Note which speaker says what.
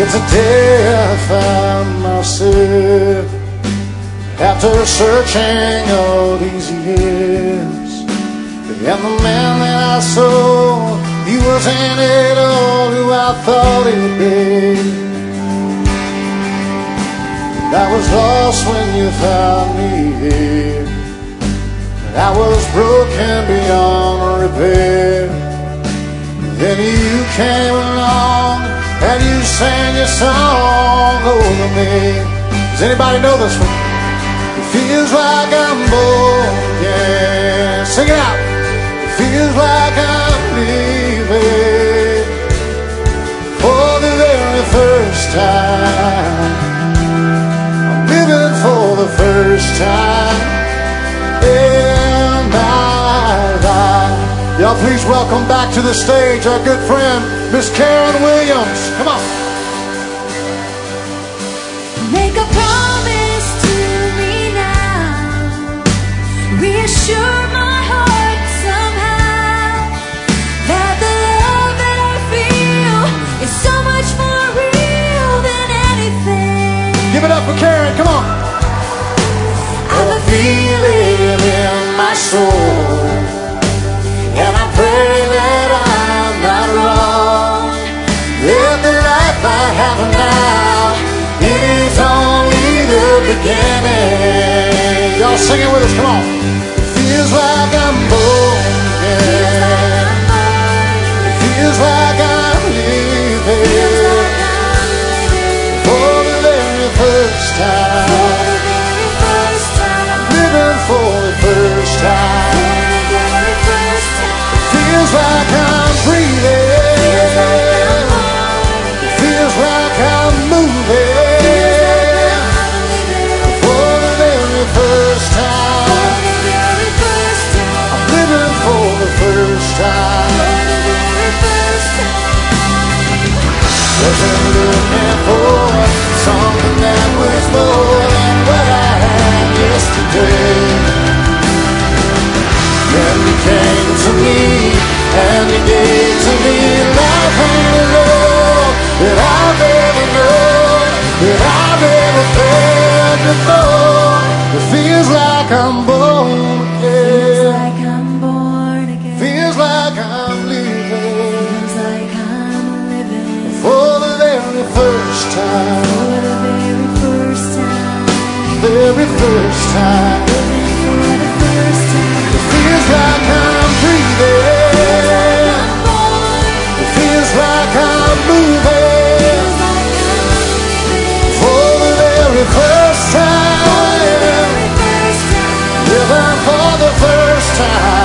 Speaker 1: Today I found myself, after searching all these years, and the man that I saw, he wasn't at all who I thought he'd be. I was lost when you found me here, I was broken beyond repair. Then you came along and you sang your song over me. Does anybody know this one? It feels like I'm born, yeah. Sing it out. It feels like I'm leaving for the very first time. I'm living for the first time in my life. Y'all please welcome back to the stage our good friend, Miss Karen Williams. Come on.
Speaker 2: Make a promise to me now, reassure my heart somehow, that the love that I feel is so much more real than anything.
Speaker 1: Give it up for Karen, come on.
Speaker 2: I have a feeling in my soul,
Speaker 1: and I pray that I'm not wrong. That the life I have now, it is only the beginning. Y'all sing it with us, come on. It feels like I'm born again. It feels like I'm living for the very first time. I'm living for the first time. Feels like I'm breathing. It feels like I'm moving for the very first time. I'm living for the first time. Wasn't looking for something that was more than what I had yesterday. Then you came to me, and you gave to me life and love that I've ever known, that I've ever felt before. It feels like I'm born again. Feels like I'm living for the very first time. Very first time. Feels like I'm breathing. It feels like I'm moving for the very first time. Living for the first time.